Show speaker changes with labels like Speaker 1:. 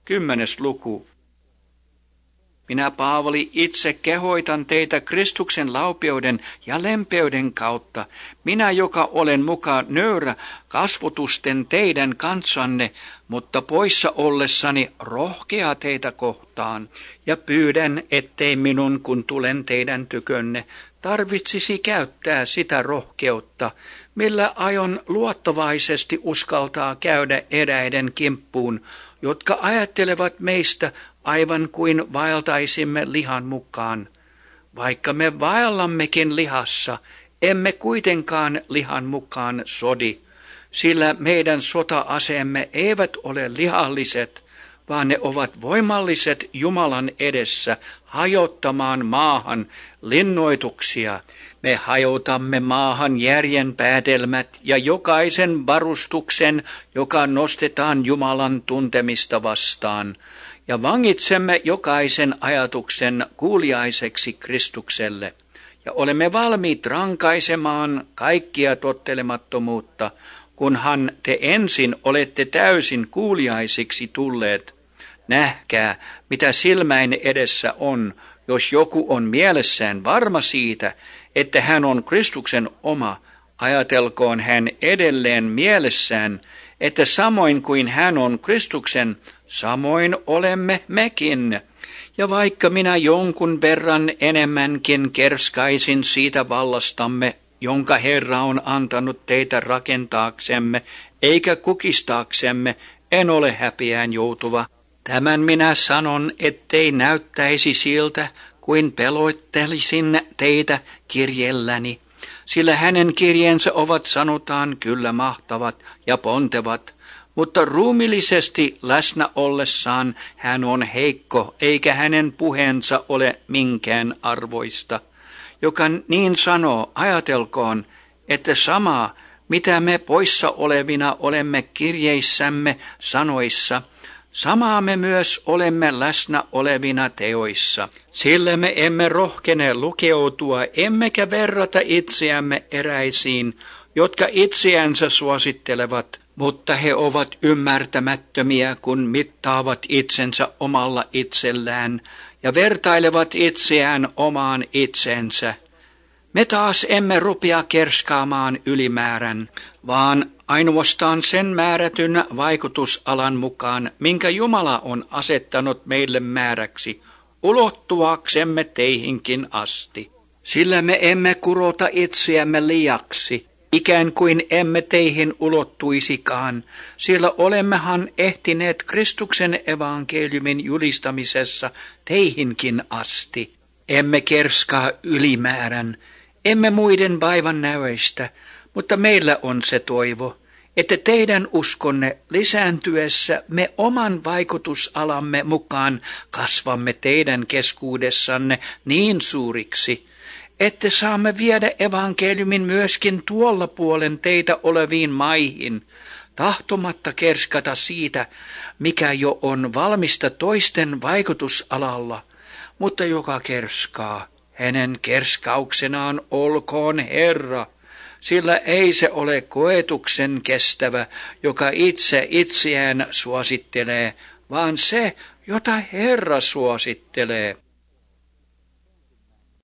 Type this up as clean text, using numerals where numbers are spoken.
Speaker 1: 10. luku. Minä, Paavali, itse kehoitan teitä Kristuksen laupeuden ja lempeyden kautta. Minä, joka olen muka nöyrä kasvotusten teidän kanssanne, mutta poissa ollessani rohkea teitä kohtaan. Ja pyydän, ettei minun, kun tulen teidän tykönne, tarvitsisi käyttää sitä rohkeutta, millä aion luottavaisesti uskaltaa käydä eräiden kimppuun, jotka ajattelevat meistä aivan kuin vaeltaisimme lihan mukaan. Vaikka me vaellammekin lihassa, emme kuitenkaan lihan mukaan sodi, sillä meidän sota-aseemme eivät ole lihalliset, vaan ne ovat voimalliset Jumalan edessä hajottamaan maahan linnoituksia. Me hajotamme maahan järjen päätelmät ja jokaisen varustuksen, joka nostetaan Jumalan tuntemista vastaan, ja vangitsemme jokaisen ajatuksen kuuliaiseksi Kristukselle, ja olemme valmiit rankaisemaan kaikkia tottelemattomuutta, kunhan te ensin olette täysin kuuliaisiksi tulleet. Nähkää, mitä silmäin edessä on, jos joku on mielessään varma siitä, että hän on Kristuksen oma, ajatelkoon hän edelleen mielessään, että samoin kuin hän on Kristuksen, samoin olemme mekin. Ja vaikka minä jonkun verran enemmänkin kerskaisin siitä vallastamme, jonka Herra on antanut teitä rakentaaksemme, eikä kukistaaksemme, en ole häpeään joutuva. Tämän minä sanon, ettei näyttäisi siltä, kuin peloittelisin teitä kirjelläni, sillä hänen kirjeensä ovat sanotaan kyllä mahtavat ja pontevat, mutta ruumillisesti läsnä ollessaan hän on heikko, eikä hänen puheensa ole minkään arvoista. Joka niin sanoo, ajatelkoon, että samaa, mitä me poissa olevina olemme kirjeissämme sanoissa, samaa me myös olemme läsnä olevina teoissa. Sillä me emme rohkene lukeutua, emmekä verrata itseämme eräisiin, jotka itseänsä suosittelevat, mutta he ovat ymmärtämättömiä, kun mittaavat itsensä omalla itsellään ja vertailevat itseään omaan itsensä. Me taas emme rupea kerskaamaan ylimäärän, vaan ainoastaan sen määrätyn vaikutusalan mukaan, minkä Jumala on asettanut meille määräksi, ulottuaksemme teihinkin asti. Sillä me emme kurota itseämme liiaksi, ikään kuin emme teihin ulottuisikaan, sillä olemmehan ehtineet Kristuksen evankeliumin julistamisessa teihinkin asti. Emme kerskaa ylimäärän, emme muiden vaivan näöistä, mutta meillä on se toivo, että teidän uskonne lisääntyessä me oman vaikutusalamme mukaan kasvamme teidän keskuudessanne niin suuriksi, että saamme viedä evankeliumin myöskin tuolla puolen teitä oleviin maihin, tahtomatta kerskata siitä, mikä jo on valmista toisten vaikutusalalla, mutta joka kerskaa, hänen kerskauksenaan olkoon Herra, sillä ei se ole koetuksen kestävä, joka itse itseään suosittelee, vaan se, jota Herra suosittelee.